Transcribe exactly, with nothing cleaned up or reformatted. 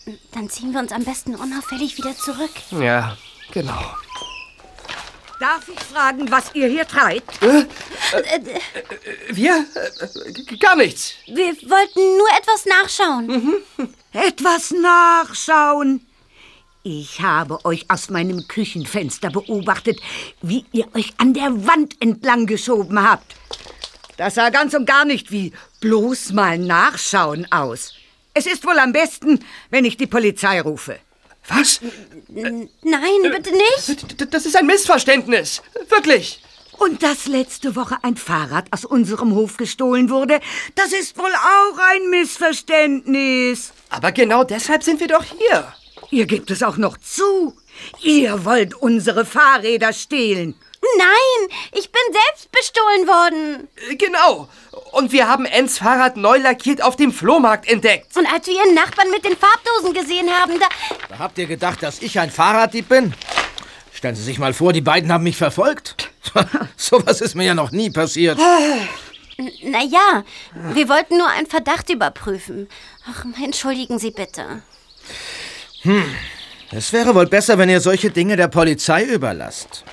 Dann ziehen wir uns am besten unauffällig wieder zurück. Ja, genau. Darf ich fragen, was ihr hier treibt? Äh, äh, äh, wir? Äh, gar nichts. Wir wollten nur etwas nachschauen. Mhm. Etwas nachschauen? Ich habe euch aus meinem Küchenfenster beobachtet, wie ihr euch an der Wand entlang geschoben habt. Das sah ganz und gar nicht wie bloß mal nachschauen aus. Es ist wohl am besten, wenn ich die Polizei rufe. Was? Nein, bitte nicht. Das ist ein Missverständnis. Wirklich. Und dass letzte Woche ein Fahrrad aus unserem Hof gestohlen wurde, das ist wohl auch ein Missverständnis. Aber genau deshalb sind wir doch hier. Ihr gebt es auch noch zu. Ihr wollt unsere Fahrräder stehlen. Nein, ich bin selbst bestohlen worden. Genau. Und wir haben Enns Fahrrad neu lackiert auf dem Flohmarkt entdeckt. Und als wir Ihren Nachbarn mit den Farbdosen gesehen haben, da... Da habt ihr gedacht, dass ich ein Fahrraddieb bin? Stellen Sie sich mal vor, die beiden haben mich verfolgt. Sowas ist mir ja noch nie passiert. Naja, wir wollten nur einen Verdacht überprüfen. Ach, entschuldigen Sie bitte. Hm, es wäre wohl besser, wenn ihr solche Dinge der Polizei überlasst.